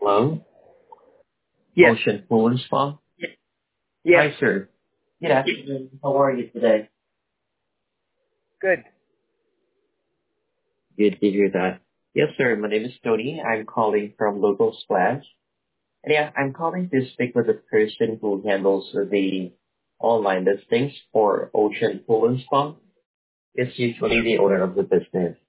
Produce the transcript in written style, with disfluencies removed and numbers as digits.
Hello, Yes. Ocean Pool and Spa. Yes. Hi, sir. Good afternoon. How are you today? Good. Good to hear that. Yes, sir. My name is Tony. I'm calling from Local Splash. And yeah, I'm calling to speak with the person who handles the online listings for Ocean Pool and Spa. It's usually the owner of the business.